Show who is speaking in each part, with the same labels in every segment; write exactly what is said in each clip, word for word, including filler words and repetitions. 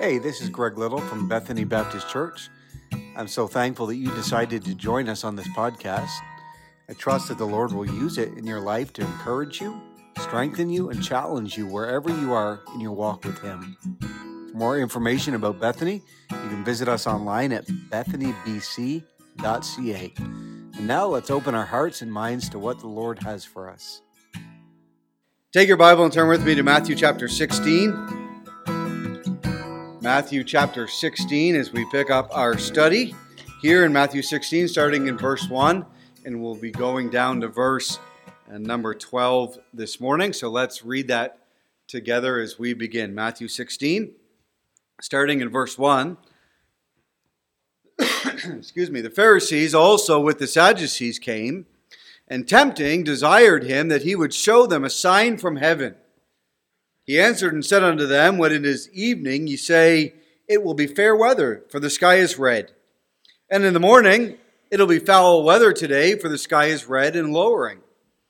Speaker 1: Hey, this is Greg Little from Bethany Baptist Church. I'm so thankful that you decided to join us on this podcast. I trust that the Lord will use it in your life to encourage you, strengthen you, and challenge you wherever you are in your walk with Him. For more information about Bethany, you can visit us online at bethany b c dot c a. And now let's open our hearts and minds to what the Lord has for us.
Speaker 2: Take your Bible and turn with me to Matthew chapter sixteen. Matthew chapter sixteen as we pick up our study here in Matthew sixteen, starting in verse one, and we'll be going down to verse uh, number twelve this morning. So let's read that together as we begin. Matthew sixteen, starting in verse one. Excuse me. The Pharisees also with the Sadducees came, and tempting desired him that he would show them a sign from heaven. He answered and said unto them, when it is evening, ye say, it will be fair weather, for the sky is red. And in the morning, it'll be foul weather today, for the sky is red and lowering.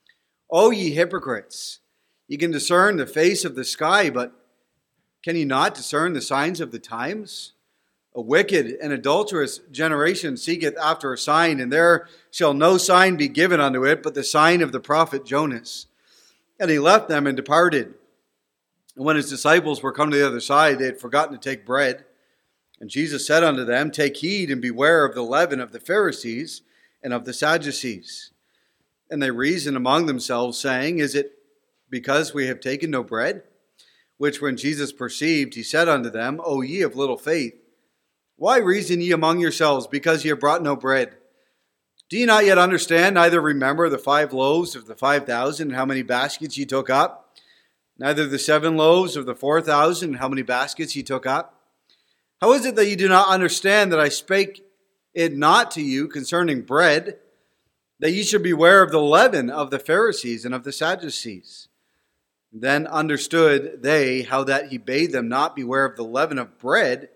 Speaker 2: O ye hypocrites, ye can discern the face of the sky, but can ye not discern the signs of the times? A wicked and adulterous generation seeketh after a sign, and there shall no sign be given unto it, but the sign of the prophet Jonas. And he left them and departed. And when his disciples were come to the other side, they had forgotten to take bread. And Jesus said unto them, take heed and beware of the leaven of the Pharisees and of the Sadducees. And they reasoned among themselves, saying, is it because we have taken no bread? Which when Jesus perceived, he said unto them, O ye of little faith, why reason ye among yourselves, because ye have brought no bread? Do ye not yet understand, neither remember the five loaves of the five thousand, and how many baskets ye took up? Neither the seven loaves of the four thousand, and how many baskets ye took up? How is it that ye do not understand that I spake it not to you concerning bread, that ye should beware of the leaven of the Pharisees and of the Sadducees? Then understood they how that he bade them not beware of the leaven of bread,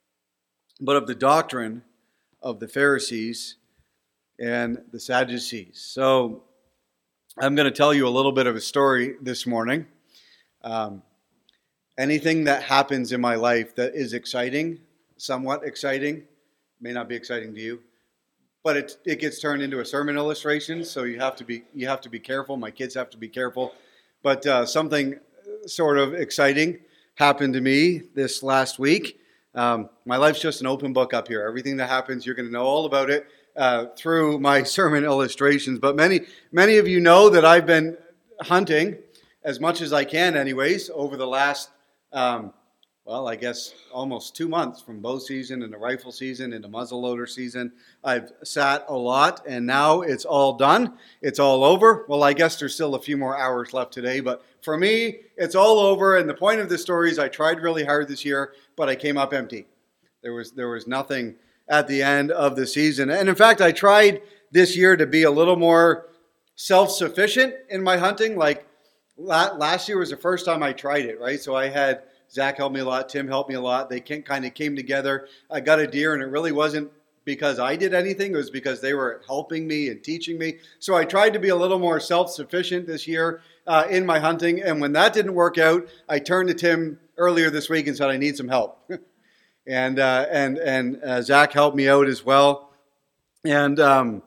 Speaker 2: but of the doctrine of the Pharisees and the Sadducees. So I'm going to tell you a little bit of a story this morning. Um, anything that happens in my life that is exciting, somewhat exciting, may not be exciting to you, but it it gets turned into a sermon illustration. So you have to be you have to be careful. My kids have to be careful. But uh, something sort of exciting happened to me this last week. Um, my life's just an open book up here. Everything that happens, you're going to know all about it uh, through my sermon illustrations. But many many of you know that I've been hunting as much as I can anyways, over the last, um, well, I guess almost two months from bow season into rifle season into muzzleloader season. I've sat a lot, and now it's all done. It's all over. Well, I guess there's still a few more hours left today, but for me, it's all over, and the point of the story is I tried really hard this year, but I came up empty. There was, there was nothing at the end of the season. And in fact, I tried this year to be a little more self-sufficient in my hunting, like last year was the first time I tried it, right? So I had Zach help me a lot, Tim helped me a lot. They kind of came together. I got a deer, and it really wasn't because I did anything. It was because they were helping me and teaching me. So I tried to be a little more self-sufficient this year uh, in my hunting. And when that didn't work out, I turned to Tim earlier this week and said, I need some help. and uh, and and uh, Zach helped me out as well. And um,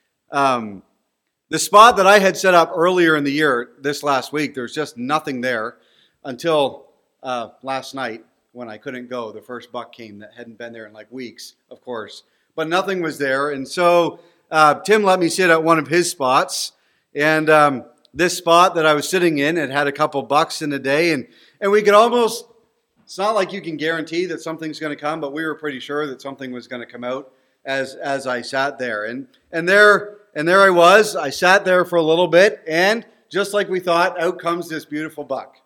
Speaker 2: um, the spot that I had set up earlier in the year, this last week, there's just nothing there until uh, last night when I couldn't go. The first buck came that hadn't been there in like weeks, of course. But nothing was there. And so uh, Tim let me sit at one of his spots. And um, this spot that I was sitting in, it had a couple bucks in a day. And, and we could almost, it's not like you can guarantee that something's going to come, but we were pretty sure that something was going to come out as as I sat there. And and there... And there I was. I sat there for a little bit, and just like we thought, out comes this beautiful buck.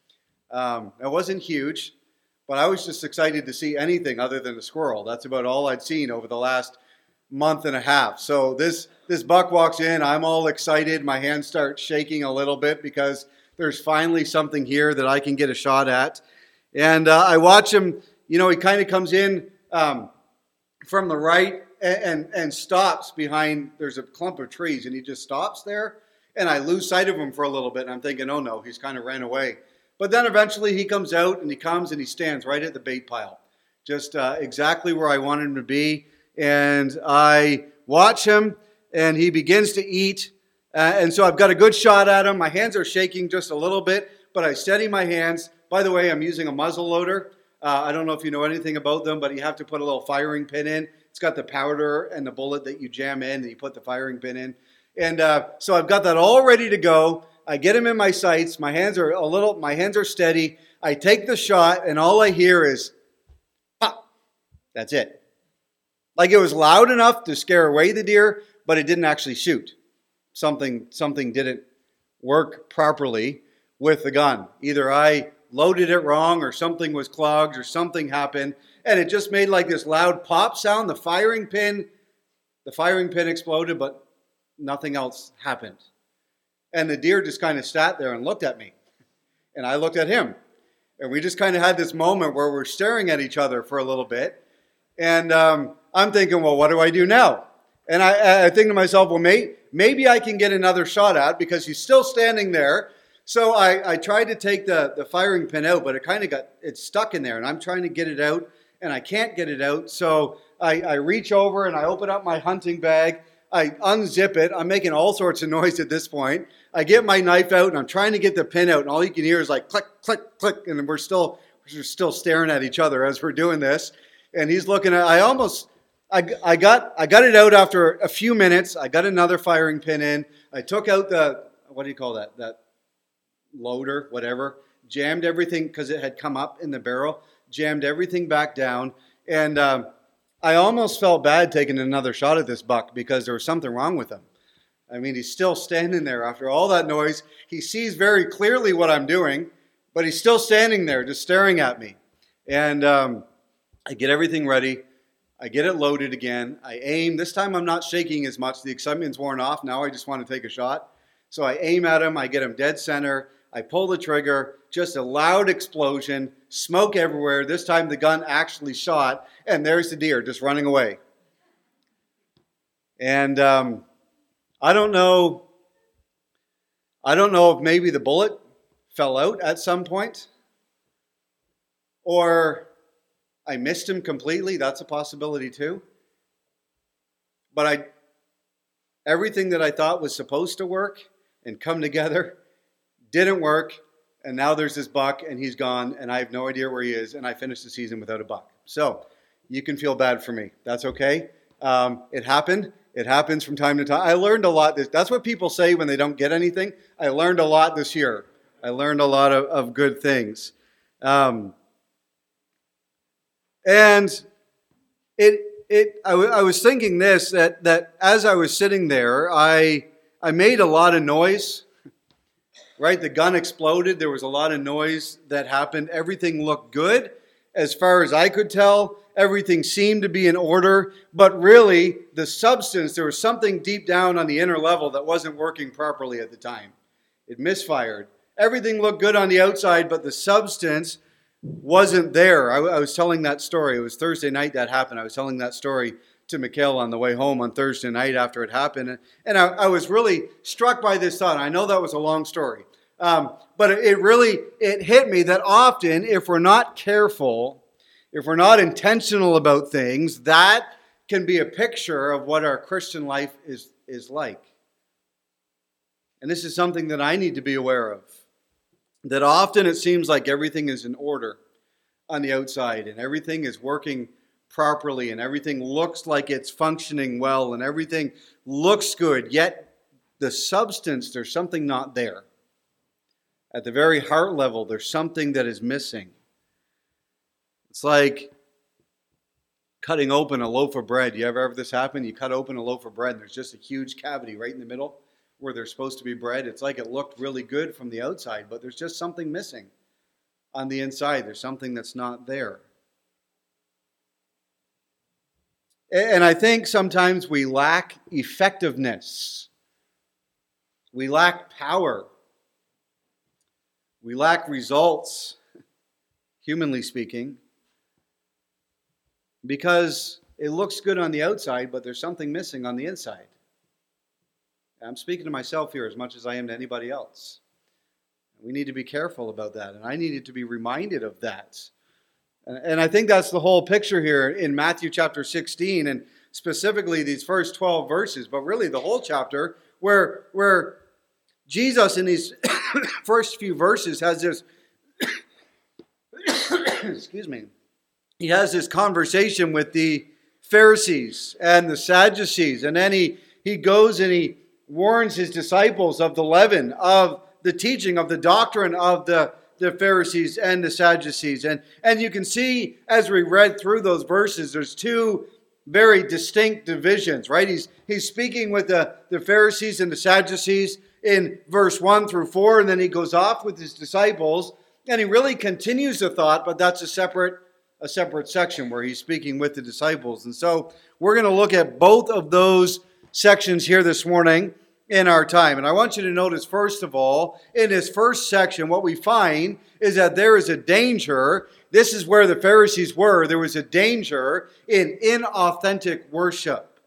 Speaker 2: Um, it wasn't huge, but I was just excited to see anything other than a squirrel. That's about all I'd seen over the last month and a half. So this, this buck walks in. I'm all excited. My hands start shaking a little bit because there's finally something here that I can get a shot at. And uh, I watch him. You know, he kind of comes in um, from the right, And, and and stops behind, there's a clump of trees, and he just stops there, and I lose sight of him for a little bit, and I'm thinking, oh no, he's kind of ran away. But then eventually he comes out, and he comes and he stands right at the bait pile. just uh, exactly where I want him to be. And I watch him, and he begins to eat. Uh, and so I've got a good shot at him. My hands are shaking just a little bit, but I steady my hands. By the way, I'm using a muzzle loader. Uh, I don't know if you know anything about them, but you have to put a little firing pin in. It's got the powder and the bullet that you jam in, and you put the firing pin in. And uh, so I've got that all ready to go. I get him in my sights. My hands are a little, my hands are steady. I take the shot, and all I hear is, pop. That's it. Like it was loud enough to scare away the deer, but it didn't actually shoot. Something, something didn't work properly with the gun. Either I loaded it wrong, or something was clogged, or something happened, and it just made like this loud pop sound. The firing pin, the firing pin exploded, but nothing else happened. And the deer just kind of sat there and looked at me, and I looked at him, and we just kind of had this moment where we're staring at each other for a little bit. And um, I'm thinking, well, what do I do now? And I, I think to myself, well, may, maybe I can get another shot at, because he's still standing there. So I, I tried to take the, the firing pin out, but it kind of got, it's stuck in there, and I'm trying to get it out, and I can't get it out. So I, I reach over and I open up my hunting bag. I unzip it. I'm making all sorts of noise at this point. I get my knife out, and I'm trying to get the pin out, and all you can hear is like click, click, click, and we're still we're still staring at each other as we're doing this. And he's looking at. I almost, I, I got I got it out after a few minutes. I got another firing pin in. I took out the, what do you call that? That loader, whatever. Jammed everything, because it had come up in the barrel. Jammed everything back down, and um, I almost felt bad taking another shot at this buck, because there was something wrong with him. I mean, he's still standing there after all that noise. He sees very clearly what I'm doing, but he's still standing there just staring at me. And um, I get everything ready. I get it loaded again. I aim. This time I'm not shaking as much. The excitement's worn off. Now I just want to take a shot. So I aim at him. I get him dead center. I pull the trigger. Just a loud explosion. Smoke everywhere. This time the gun actually shot. And there's the deer just running away. And um, I don't know. I don't know if maybe the bullet fell out at some point, or I missed him completely. That's a possibility too. But I, everything that I thought was supposed to work and come together didn't work. And now there's this buck, and he's gone, and I have no idea where he is, and I finished the season without a buck. So you can feel bad for me. That's okay. Um, it happened. It happens from time to time. I learned a lot. This, that's what people say when they don't get anything. I learned a lot this year. I learned a lot of, of good things. Um, and it it I, w- I was thinking this, that that as I was sitting there, I I made a lot of noise. Right? The gun exploded. There was a lot of noise that happened. Everything looked good. As far as I could tell, everything seemed to be in order. But really, the substance, there was something deep down on the inner level that wasn't working properly at the time. It misfired. Everything looked good on the outside, but the substance wasn't there. I, I was telling that story. It was Thursday night that happened. I was telling that story to Mikhail on the way home on Thursday night after it happened. And I, I was really struck by this thought. I know that was a long story. Um, but it really, it hit me that often, if we're not careful, if we're not intentional about things, that can be a picture of what our Christian life is, is like. And this is something that I need to be aware of. That often it seems like everything is in order on the outside, and everything is working properly, and everything looks like it's functioning well, and everything looks good, yet the substance, there's something not there. At the very heart level, there's something that is missing. It's like cutting open a loaf of bread. You ever have this happen? You cut open a loaf of bread, and there's just a huge cavity right in the middle where there's supposed to be bread. It's like it looked really good from the outside, but there's just something missing on the inside. There's something that's not there. And I think sometimes we lack effectiveness. We lack power. We lack results, humanly speaking, because it looks good on the outside, but there's something missing on the inside. I'm speaking to myself here as much as I am to anybody else. We need to be careful about that, and I needed to be reminded of that And I think that's the whole picture here in Matthew chapter sixteen, and specifically these first twelve verses, but really the whole chapter, where, where Jesus in these first few verses has this, excuse me, he has this conversation with the Pharisees and the Sadducees, and then he, he goes and he warns his disciples of the leaven, of the teaching, of the doctrine of the, the Pharisees and the Sadducees. And, and you can see as we read through those verses, there's two very distinct divisions, right? He's, he's speaking with the, the Pharisees and the Sadducees in verse one through four, and then he goes off with his disciples, and he really continues the thought, but that's a separate a separate section where he's speaking with the disciples. And so we're going to look at both of those sections here this morning in our time. And I want you to notice, first of all, in this first section, what we find is that there is a danger. This is where the Pharisees were. There was a danger in inauthentic worship.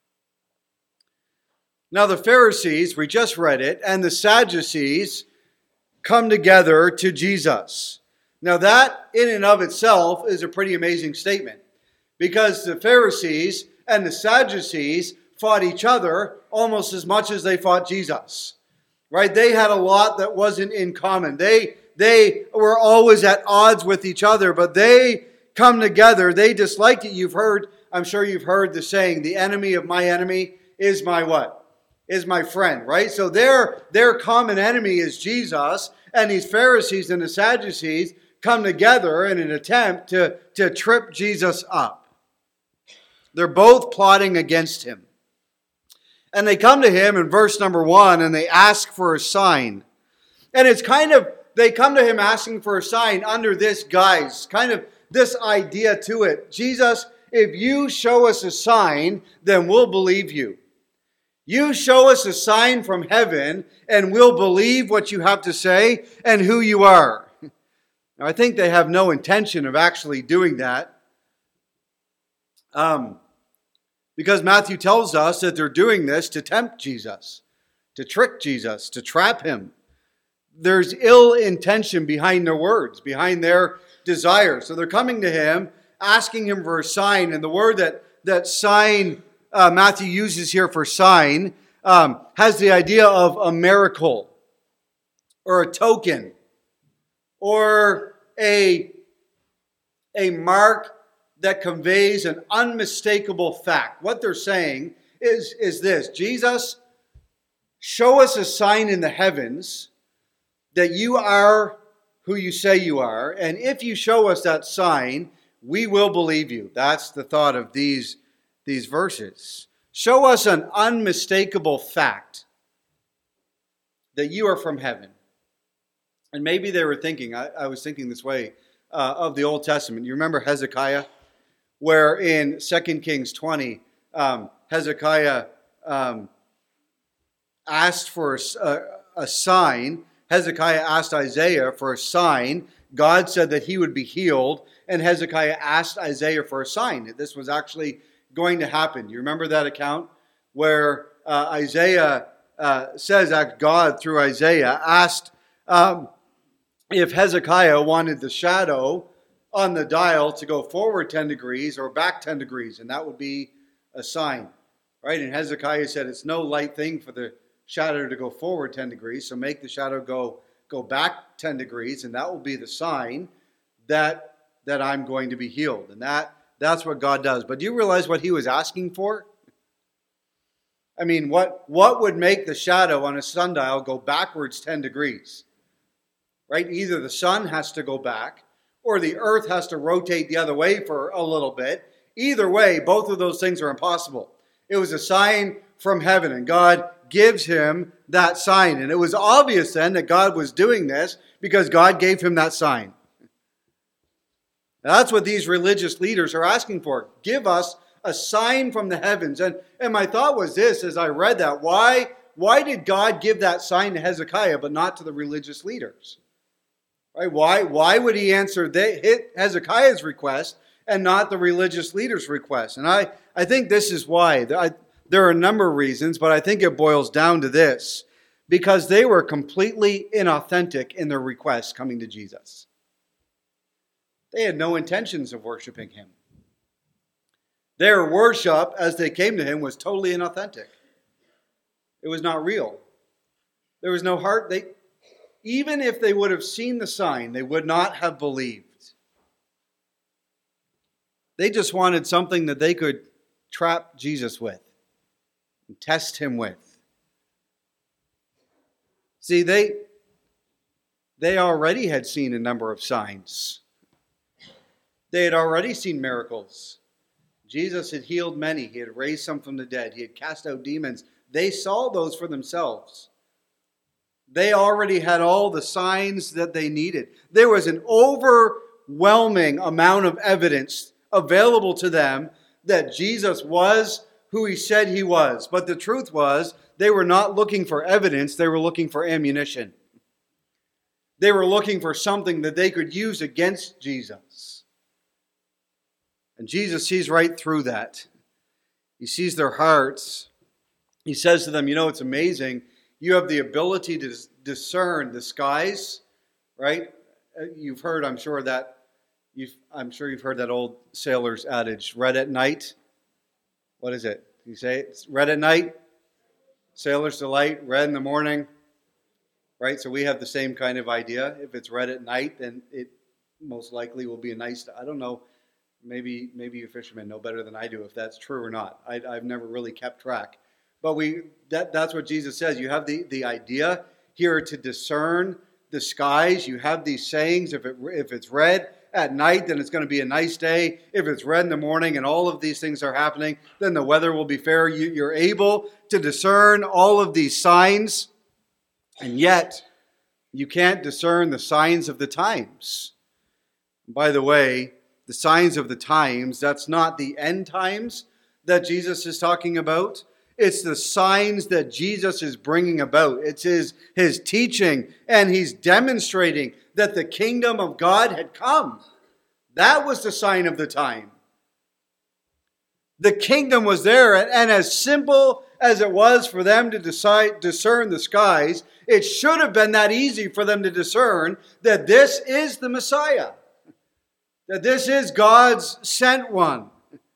Speaker 2: Now the Pharisees, we just read it, and the Sadducees come together to Jesus. Now that in and of itself is a pretty amazing statement, because the Pharisees and the Sadducees fought each other almost as much as they fought Jesus, right? They had a lot that wasn't in common. They, they were always at odds with each other, but they come together. They disliked it. You've heard, I'm sure you've heard the saying, the enemy of my enemy is my what? Is my friend, right? So their, their common enemy is Jesus, and these Pharisees and the Sadducees come together in an attempt to, to trip Jesus up. They're both plotting against him. And they come to him in verse number one, and they ask for a sign. And it's kind of, they come to him asking for a sign under this guise, kind of this idea to it. Jesus, if you show us a sign, then we'll believe you. You show us a sign from heaven, and we'll believe what you have to say and who you are. Now, I think they have no intention of actually doing that. Um, because Matthew tells us that they're doing this to tempt Jesus, to trick Jesus, to trap him. There's ill intention behind their words, behind their desire. So they're coming to him, asking him for a sign. And the word that, that sign uh, Matthew uses here for sign um, has the idea of a miracle or a token, or a, a mark that conveys an unmistakable fact. What they're saying is, is this: Jesus, show us a sign in the heavens that you are who you say you are, and if you show us that sign, we will believe you. That's the thought of these, these verses. Show us an unmistakable fact that you are from heaven. And maybe they were thinking, I, I was thinking this way, uh, of the Old Testament. You remember Hezekiah? Where in Second Kings twenty, um, Hezekiah um, asked for a, a sign. Hezekiah asked Isaiah for a sign. God said that he would be healed. And Hezekiah asked Isaiah for a sign, that this was actually going to happen. You remember that account? Where uh, Isaiah uh, says that God, through Isaiah, asked um, if Hezekiah wanted the shadow on the dial to go forward ten degrees or back ten degrees, and that would be a sign, right? And Hezekiah said, it's no light thing for the shadow to go forward ten degrees, so make the shadow go, go back ten degrees, and that will be the sign that, that I'm going to be healed. And that, that's what God does. But do you realize what he was asking for? I mean, what, what would make the shadow on a sundial go backwards ten degrees? Right? Either the sun has to go back, or the earth has to rotate the other way for a little bit. Either way, both of those things are impossible. It was a sign from heaven, and God gives him that sign. And it was obvious then that God was doing this because God gave him that sign. Now, that's what these religious leaders are asking for. Give us a sign from the heavens. And, and my thought was this as I read that. Why, why did God give that sign to Hezekiah but not to the religious leaders? Right? Why, why would he answer they, Hezekiah's request and not the religious leaders' request? And I, I think this is why. I, there are a number of reasons, but I think it boils down to this. Because they were completely inauthentic in their request coming to Jesus. They had no intentions of worshiping him. Their worship, as they came to him, was totally inauthentic. It was not real. There was no heart. They, even if they would have seen the sign, they would not have believed. They just wanted something that they could trap Jesus with and test him with. See, they, they already had seen a number of signs. They had already seen miracles. Jesus had healed many. He had raised some from the dead. He had cast out demons. They saw those for themselves. They already had all the signs that they needed. There was an overwhelming amount of evidence available to them that Jesus was who he said he was. But the truth was, they were not looking for evidence. They were looking for ammunition. They were looking for something that they could use against Jesus. And Jesus sees right through that. He sees their hearts. He says to them, you know, it's amazing. You have the ability to discern the skies, right? You've heard, I'm sure, that you've, I'm sure you've heard that old sailor's adage, red at night. What is it? You say it's red at night, sailor's delight, red in the morning, right? So we have the same kind of idea. If it's red at night, then it most likely will be a nice, I don't know, maybe maybe you fishermen know better than I do if that's true or not. I, I've never really kept track. But we that that's what Jesus says. You have the, the idea here to discern the skies. You have these sayings. If it if it's red at night, then it's going to be a nice day. If it's red in the morning and all of these things are happening, then the weather will be fair. You, you're able to discern all of these signs. And yet, you can't discern the signs of the times. By the way, the signs of the times, that's not the end times that Jesus is talking about. It's the signs that Jesus is bringing about. It's his, his teaching, and he's demonstrating that the kingdom of God had come. That was the sign of the time. The kingdom was there, and as simple as it was for them to decide, discern the skies, it should have been that easy for them to discern that this is the Messiah, that this is God's sent one.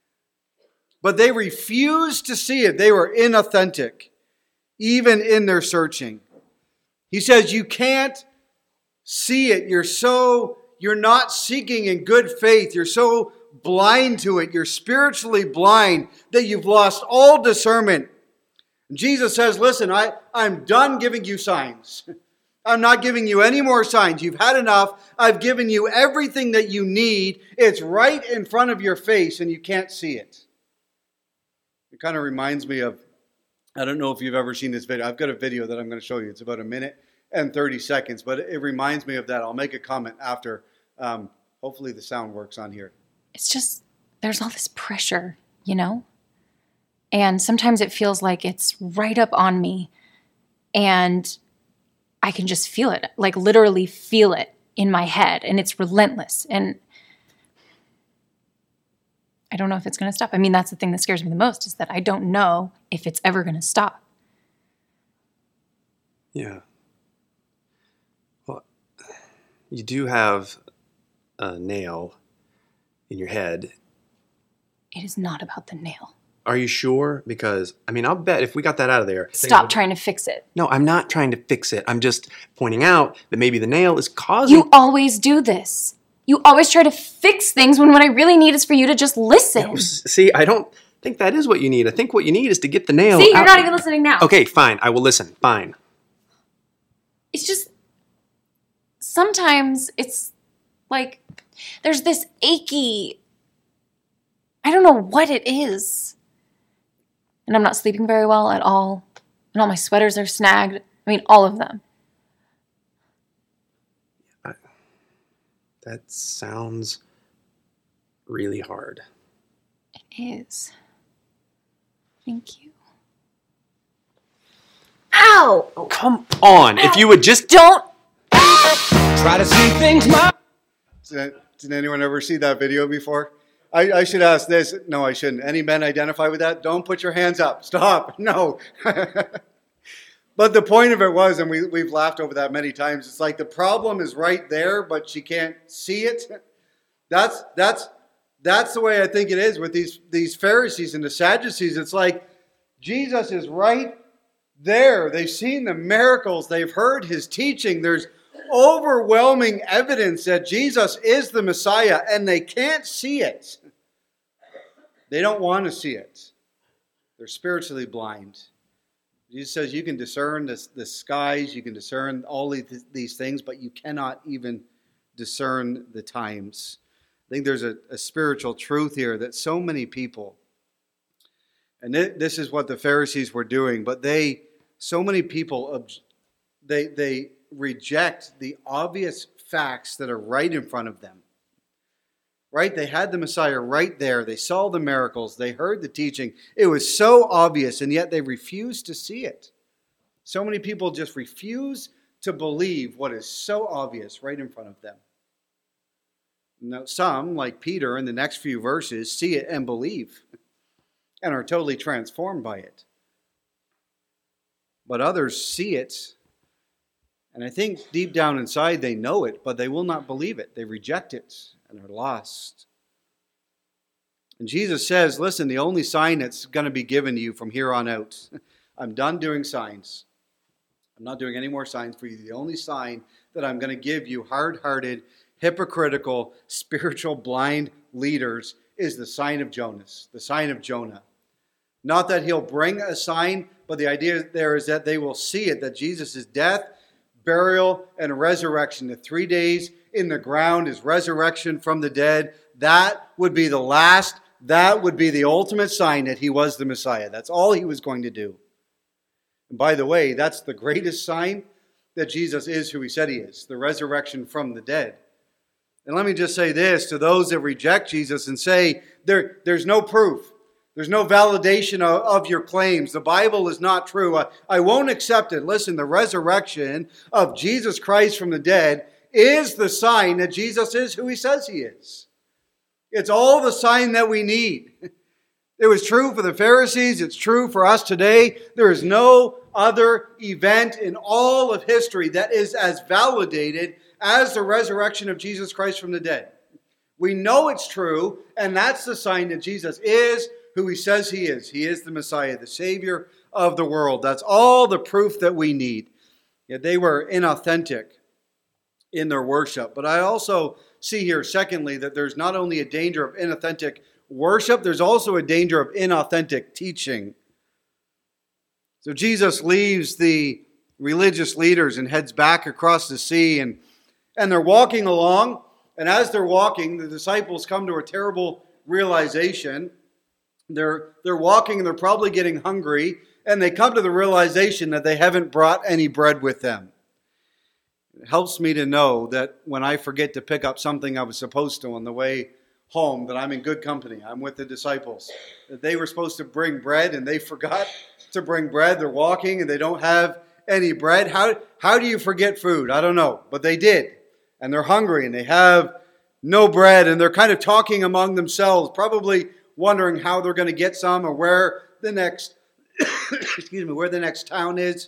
Speaker 2: But they refused to see it. They were inauthentic, even in their searching. He says, you can't see it. You're so, you're not seeking in good faith. You're so blind to it. You're spiritually blind that you've lost all discernment. And Jesus says, listen, I, I'm done giving you signs. I'm not giving you any more signs. You've had enough. I've given you everything that you need. It's right in front of your face and you can't see it. It kind of reminds me of, I don't know if you've ever seen this video. I've got a video that I'm going to show you. It's about a minute and thirty seconds, but it reminds me of that. I'll make a comment after. Um, hopefully the sound works on here.
Speaker 3: It's just, there's all this pressure, you know? And sometimes it feels like it's right up on me and I can just feel it, like literally feel it in my head, and it's relentless. And I don't know if it's going to stop. I mean, that's the thing that scares me the most, is that I don't know if it's ever going to stop.
Speaker 4: Yeah. Well, you do have a nail in your head.
Speaker 3: It is not about the nail.
Speaker 4: Are you sure? Because, I mean, I'll bet if we got that out of there...
Speaker 3: Stop trying to fix it.
Speaker 4: No, I'm not trying to fix it. I'm just pointing out that maybe the nail is causing...
Speaker 3: You always do this. You always try to fix things when what I really need is for you to just listen.
Speaker 4: No, see, I don't think that is what you need. I think what you need is to get the nail
Speaker 3: See, you're
Speaker 4: out.
Speaker 3: not even listening now.
Speaker 4: Okay, fine. I will listen. Fine.
Speaker 3: It's just... Sometimes it's like there's this achy... I don't know what it is. And I'm not sleeping very well at all. And all my sweaters are snagged. I mean, all of them.
Speaker 4: I, that sounds really hard.
Speaker 3: It is. Thank you. Ow!
Speaker 4: Oh, come on. Ow. If you would just...
Speaker 3: Don't...
Speaker 5: Try to see things my...
Speaker 2: Did, did anyone ever see that video before? I, I should ask this. No, I shouldn't. Any men identify with that? Don't put your hands up. Stop. No. But the point of it was, and we, we've laughed over that many times, it's like the problem is right there, but she can't see it. That's that's that's the way I think it is with these, these Pharisees and the Sadducees. It's like Jesus is right there. They've seen the miracles. They've heard his teaching. There's overwhelming evidence that Jesus is the Messiah, and they can't see it. They don't want to see it. They're spiritually blind. Jesus says you can discern the, the skies, you can discern all these, these things, but you cannot even discern the times. I think there's a, a spiritual truth here that so many people, and this is what the Pharisees were doing, but they, so many people, they, they reject the obvious facts that are right in front of them. Right? They had the Messiah right there. They saw the miracles. They heard the teaching. It was so obvious, and yet they refused to see it. So many people just refuse to believe what is so obvious right in front of them. Now, some, like Peter in the next few verses, see it and believe and are totally transformed by it. But others see it, and I think deep down inside they know it, but they will not believe it. They reject it and are lost. And Jesus says, listen, the only sign that's going to be given to you from here on out, I'm done doing signs. I'm not doing any more signs for you. The only sign that I'm going to give you, hard-hearted, hypocritical, spiritual, blind leaders, is the sign of Jonas, the sign of Jonah. Not that he'll bring a sign, but the idea there is that they will see it, that Jesus' death, burial, and resurrection, the three days in the ground, his resurrection from the dead, that would be the last, that would be the ultimate sign that he was the Messiah. That's all he was going to do. And by the way, that's the greatest sign that Jesus is who he said he is, the resurrection from the dead. And let me just say this to those that reject Jesus and say, there, there's no proof. There's no validation of, of your claims. The Bible is not true. I, I won't accept it. Listen, the resurrection of Jesus Christ from the dead is the sign that Jesus is who he says he is. It's all the sign that we need. It was true for the Pharisees. It's true for us today. There is no other event in all of history that is as validated as the resurrection of Jesus Christ from the dead. We know it's true, and that's the sign that Jesus is who he says he is. He is the Messiah, the Savior of the world. That's all the proof that we need. Yet they were inauthentic in their worship. But I also see here, secondly, that there's not only a danger of inauthentic worship, there's also a danger of inauthentic teaching. So Jesus leaves the religious leaders and heads back across the sea, and, and they're walking along, and as they're walking, the disciples come to a terrible realization. They're, they're walking and they're probably getting hungry, and they come to the realization that they haven't brought any bread with them. It helps me to know that when I forget to pick up something I was supposed to on the way home, that I'm in good company. I'm with the disciples. That they were supposed to bring bread and they forgot to bring bread. They're walking and they don't have any bread. How, how do you forget food? I don't know, but they did. And they're hungry and they have no bread, and they're kind of talking among themselves, probably wondering how they're going to get some or where the next excuse me, where the next town is.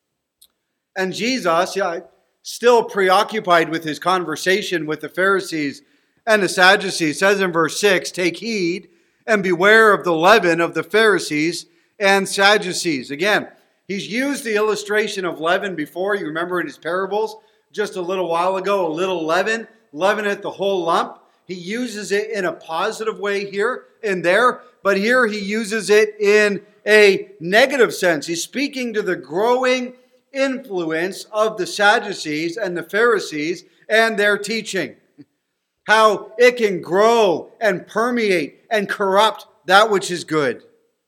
Speaker 2: And Jesus, yeah, still preoccupied with his conversation with the Pharisees and the Sadducees, says in verse six, "Take heed and beware of the leaven of the Pharisees and Sadducees." Again, he's used the illustration of leaven before. You remember in his parables just a little while ago, a little leaven, leaveneth the whole lump. He uses it in a positive way here and there, but here he uses it in a negative sense. He's speaking to the growing influence of the Sadducees and the Pharisees and their teaching. How it can grow and permeate and corrupt that which is good.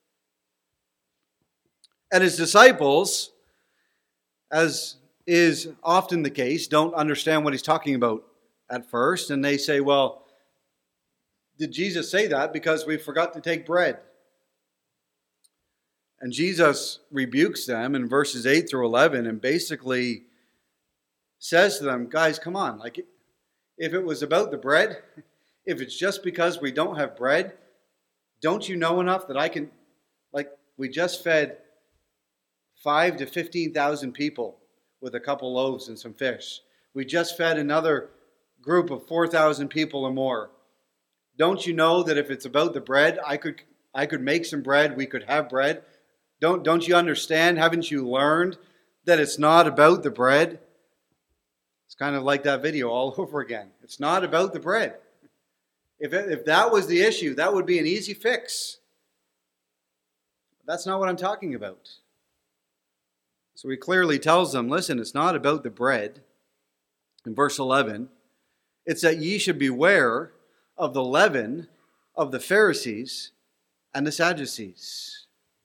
Speaker 2: And his disciples, as is often the case, don't understand what he's talking about at first. And they say, well, did Jesus say that because we forgot to take bread? And Jesus rebukes them in verses eight through eleven and basically says to them, guys, come on. Like, if it was about the bread, if it's just because we don't have bread, don't you know enough that I can, like, we just fed five to fifteen thousand people with a couple loaves and some fish. We just fed another group of four thousand people or more Don't you know that if it's about the bread, I could I could make some bread, we could have bread? Don't, don't you understand? Haven't you learned that it's not about the bread? It's kind of like that video all over again. It's not about the bread. If, it, if that was the issue, that would be an easy fix. That's not what I'm talking about. So he clearly tells them, listen, it's not about the bread. In verse eleven, it's that ye should beware of the leaven of the Pharisees and the Sadducees.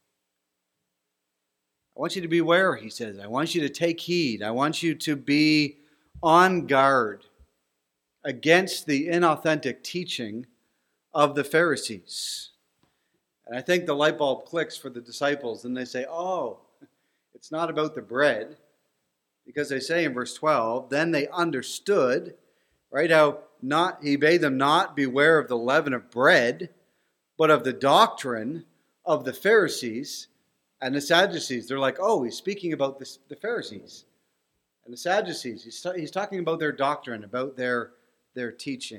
Speaker 2: I want you to beware, he says. I want you to take heed. I want you to be on guard against the inauthentic teaching of the Pharisees. And I think the light bulb clicks for the disciples, and they say, oh, it's not about the bread. Because they say in verse twelve, then they understood, right, how not he bade them not beware of the leaven of bread, but of the doctrine of the Pharisees and the Sadducees. They're like, oh, he's speaking about this, the Pharisees and the Sadducees. He's, he's talking about their doctrine, about their, their teaching.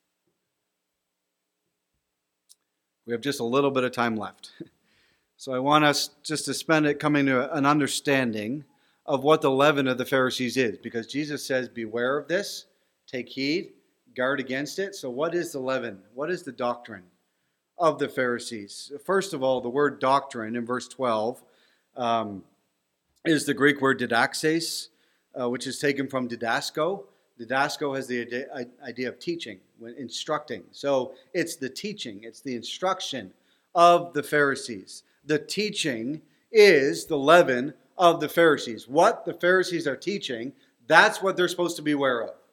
Speaker 2: We have just a little bit of time left. So I want us just to spend it coming to an understanding of what the leaven of the Pharisees is. Because Jesus says, beware of this, take heed, guard against it. So what is the leaven? What is the doctrine of the Pharisees? First of all, the word doctrine in verse twelve um, is the Greek word didaxes, uh, which is taken from didasko. Didasko has the idea, idea of teaching, when instructing. So it's the teaching, it's the instruction of the Pharisees. The teaching is the leaven of the Pharisees. What the Pharisees are teaching, that's what they're supposed to be aware of.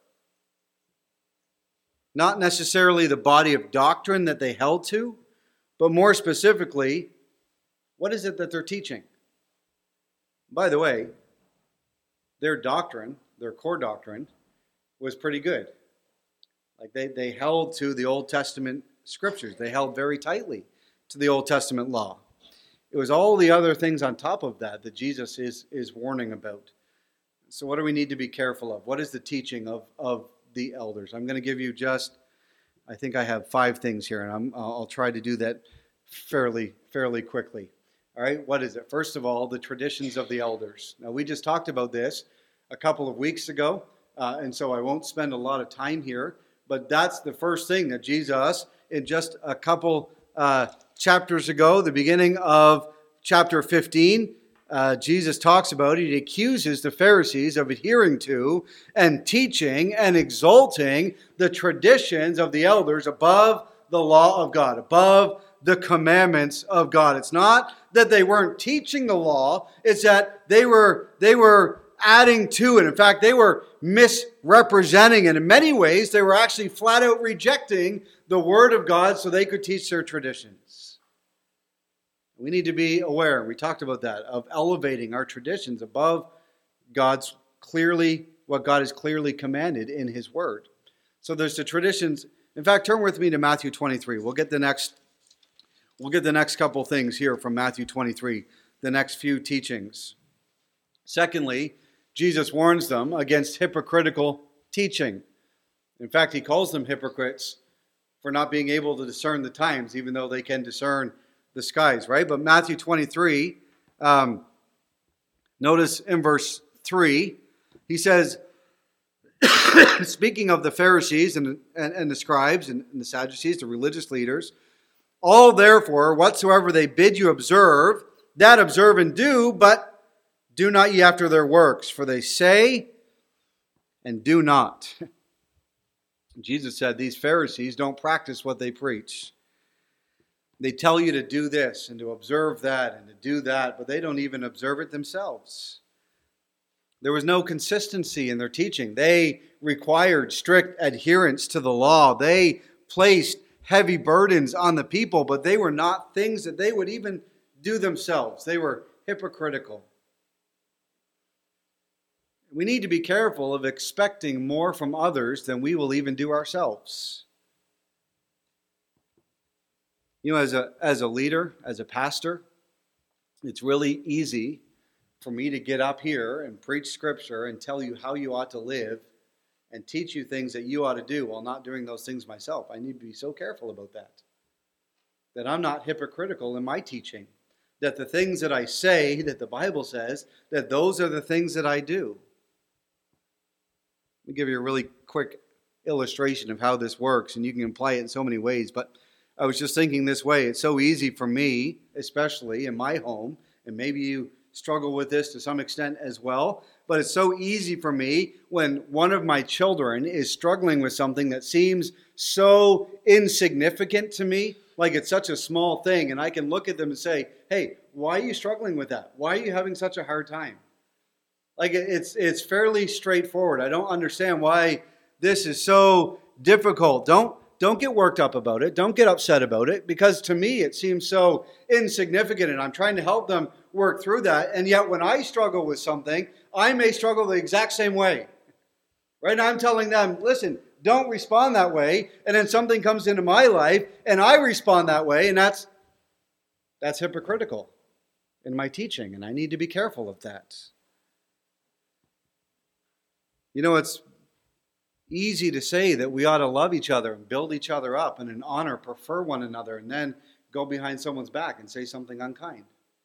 Speaker 2: Not necessarily the body of doctrine that they held to, but more specifically, what is it that they're teaching? By the way, their doctrine, their core doctrine, was pretty good. Like they, they held to the Old Testament scriptures. They held very tightly to the Old Testament law. It was all the other things on top of that that Jesus is, is warning about. So what do we need to be careful of? What is the teaching of, of the elders? I'm going to give you just, I think I have five things here, and I'm, I'll try to do that fairly, fairly quickly. All right, what is it? First of all, the traditions of the elders. Now, we just talked about this a couple of weeks ago, uh, and so I won't spend a lot of time here, but that's the first thing that Jesus, in just a couple uh, chapters ago, the beginning of chapter fifteen, uh, Jesus talks about. He accuses the Pharisees of adhering to and teaching and exalting the traditions of the elders above the law of God, above the commandments of God. It's not that they weren't teaching the law, it's that they were they were adding to it. In fact, they were misrepresenting it. In many ways, they were actually flat out rejecting the Word of God so they could teach their traditions. We need to be aware, we talked about that, of elevating our traditions above God's clearly, what God has clearly commanded in His Word. So there's the traditions. In fact, turn with me to Matthew twenty-three. We'll get the next We'll get the next couple things here from Matthew twenty-three, the next few teachings. Secondly, Jesus warns them against hypocritical teaching. In fact, he calls them hypocrites for not being able to discern the times, even though they can discern the skies, right? But Matthew twenty-three, um, notice in verse three, he says, speaking of the Pharisees and, and, and the scribes and, and the Sadducees, the religious leaders, all therefore, whatsoever they bid you observe, that observe and do, but do not ye after their works, for they say and do not. Jesus said these Pharisees don't practice what they preach. They tell you to do this and to observe that and to do that, but they don't even observe it themselves. There was no consistency in their teaching. They required strict adherence to the law. They placed heavy burdens on the people, but they were not things that they would even do themselves. They were hypocritical. We need to be careful of expecting more from others than we will even do ourselves. You know, as a, as a leader, as a pastor, it's really easy for me to get up here and preach Scripture and tell you how you ought to live and teach you things that you ought to do while not doing those things myself. I need to be so careful about that. That I'm not hypocritical in my teaching. That the things that I say, that the Bible says, that those are the things that I do. Let me give you a really quick illustration of how this works, and you can apply it in so many ways. But I was just thinking this way. It's so easy for me, especially in my home, and maybe you struggle with this to some extent as well, but it's so easy for me when one of my children is struggling with something that seems so insignificant to me, like it's such a small thing, and I can look at them and say, hey, why are you struggling with that? Why are you having such a hard time? Like it's it's fairly straightforward. I don't understand why this is so difficult. Don't Don't get worked up about it. Don't get upset about it, because to me it seems so insignificant, and I'm trying to help them work through that. And yet when I struggle with something, I may struggle the exact same way. Right now I'm telling them, listen, don't respond that way. And then something comes into my life and I respond that way, and that's that's hypocritical in my teaching, and I need to be careful of that. You know, it's easy to say that we ought to love each other and build each other up and in honor prefer one another, and then go behind someone's back and say something unkind.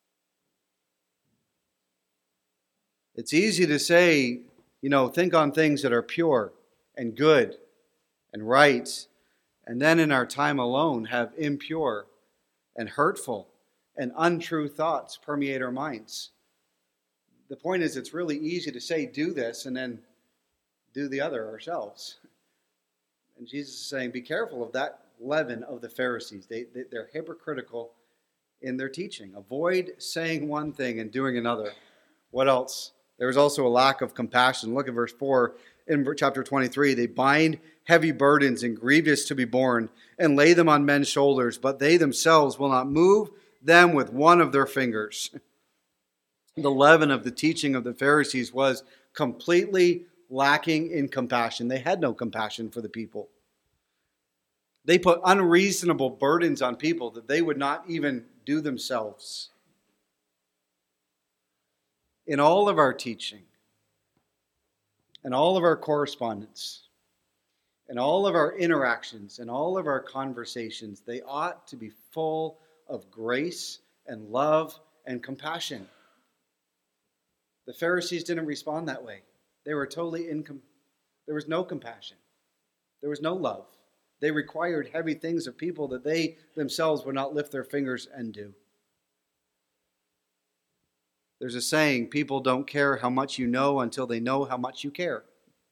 Speaker 2: It's easy to say, you know, think on things that are pure and good and right, and then in our time alone have impure and hurtful and untrue thoughts permeate our minds. The point is, it's really easy to say, do this, and then do the other ourselves. And Jesus is saying, be careful of that leaven of the Pharisees. They, they, they're hypocritical in their teaching. Avoid saying one thing and doing another. What else? There is also a lack of compassion. Look at verse four in chapter twenty-three. They bind heavy burdens and grievous to be borne and lay them on men's shoulders, but they themselves will not move them with one of their fingers. The leaven of the teaching of the Pharisees was completely lacking in compassion. They had no compassion for the people. They put unreasonable burdens on people that they would not even do themselves. In all of our teaching, in all of our correspondence, in all of our interactions, in all of our conversations, they ought to be full of grace and love and compassion. The Pharisees didn't respond that way. They were totally incom. There was no compassion. There was no love. They required heavy things of people that they themselves would not lift their fingers and do. There's a saying, people don't care how much you know until they know how much you care.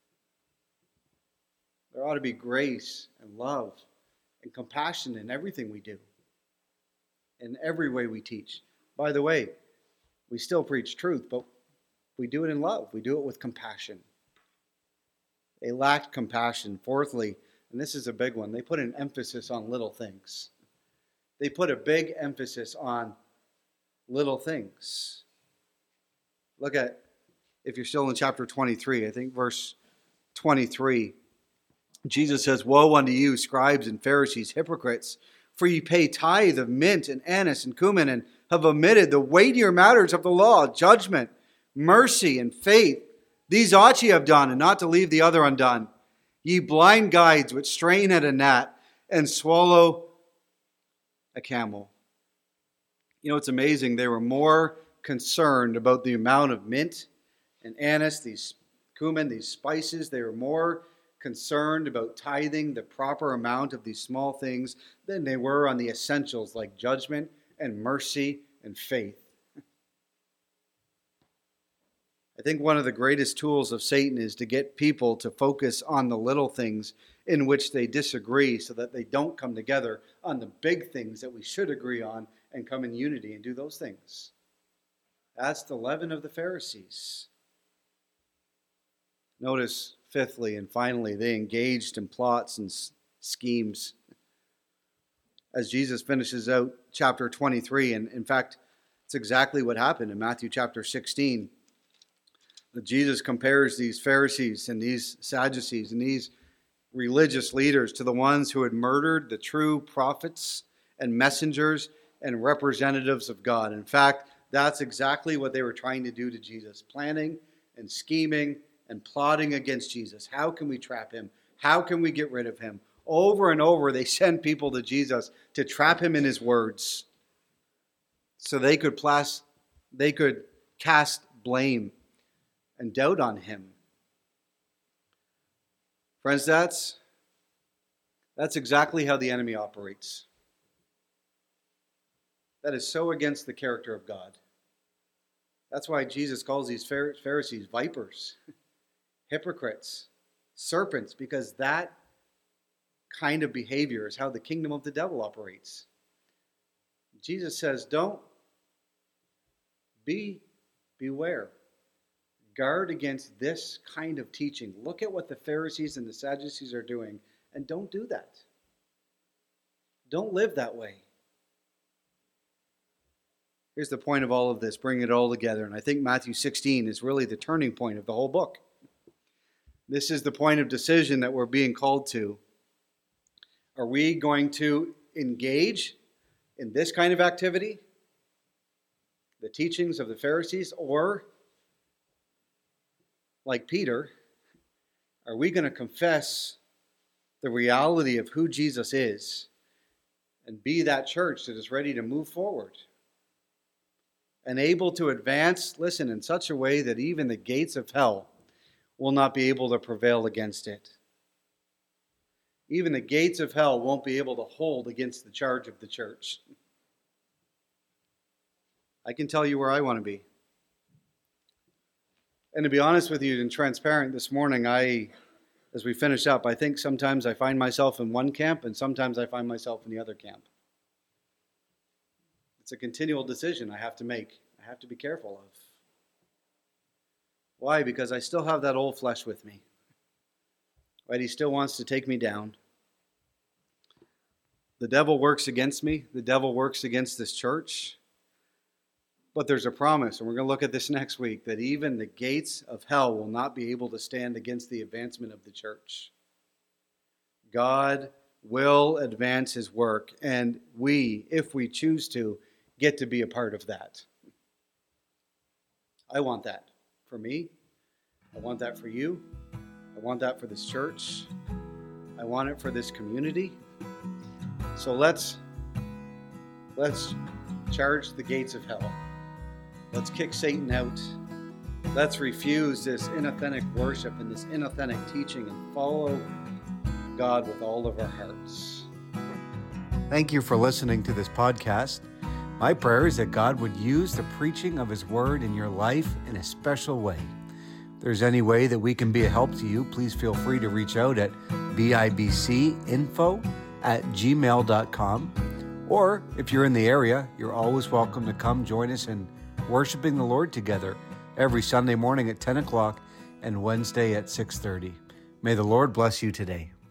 Speaker 2: There ought to be grace and love and compassion in everything we do, in every way we teach. By the way, we still preach truth, but we do it in love. We do it with compassion. They lacked compassion. Fourthly, and this is a big one, they put an emphasis on little things. They put a big emphasis on little things. Look at, if you're still in chapter twenty-three, I think verse twenty-three, Jesus says, woe unto you, scribes and Pharisees, hypocrites, for ye pay tithe of mint and anise and cumin, and have omitted the weightier matters of the law, judgment, mercy, and faith. These ought ye have done, and not to leave the other undone. Ye blind guides which strain at a gnat and swallow a camel. You know, it's amazing. They were more concerned about the amount of mint and anise, these cumin, these spices. They were more concerned about tithing the proper amount of these small things than they were on the essentials like judgment and mercy and faith. I think one of the greatest tools of Satan is to get people to focus on the little things in which they disagree so that they don't come together on the big things that we should agree on and come in unity and do those things. That's the leaven of the Pharisees. Notice, fifthly and finally, they engaged in plots and schemes. As Jesus finishes out chapter twenty-three, and in fact, it's exactly what happened in Matthew chapter sixteen. Jesus compares these Pharisees and these Sadducees and these religious leaders to the ones who had murdered the true prophets and messengers and representatives of God. In fact, that's exactly what they were trying to do to Jesus, planning and scheming and plotting against Jesus. How can we trap him? How can we get rid of him? Over and over, they send people to Jesus to trap him in his words so they could, plas- they could cast blame and doubt on him. Friends, that's, that's exactly how the enemy operates. That is so against the character of God. That's why Jesus calls these Pharisees vipers, hypocrites, serpents, because that kind of behavior is how the kingdom of the devil operates. Jesus says, don't be, beware. Guard against this kind of teaching. Look at what the Pharisees and the Sadducees are doing, and don't do that. Don't live that way. Here's the point of all of this, bring it all together. And I think Matthew sixteen is really the turning point of the whole book. This is the point of decision that we're being called to. Are we going to engage in this kind of activity, the teachings of the Pharisees, or, like Peter, are we going to confess the reality of who Jesus is and be that church that is ready to move forward and able to advance, listen, in such a way that even the gates of hell will not be able to prevail against it? Even the gates of hell won't be able to hold against the charge of the church. I can tell you where I want to be. And to be honest with you and transparent, this morning, I, as we finish up, I think sometimes I find myself in one camp and sometimes I find myself in the other camp. It's a continual decision I have to make. I have to be careful of. Why? Because I still have that old flesh with me. Right? He still wants to take me down. The devil works against me. The devil works against this church. But there's a promise, and we're going to look at this next week, that even the gates of hell will not be able to stand against the advancement of the church. God will advance his work, and we, if we choose to, get to be a part of that. I want that for me. I want that for you. I want that for this church. I want it for this community. So let's let's charge the gates of hell. Let's kick Satan out. Let's refuse this inauthentic worship and this inauthentic teaching and follow God with all of our hearts.
Speaker 1: Thank you for listening to this podcast. My prayer is that God would use the preaching of his word in your life in a special way. If there's any way that we can be a help to you, please feel free to reach out at bibcinfo at gmail dot com. Or if you're in the area, you're always welcome to come join us in worshiping the Lord together every Sunday morning at ten o'clock and Wednesday at six thirty. May the Lord bless you today.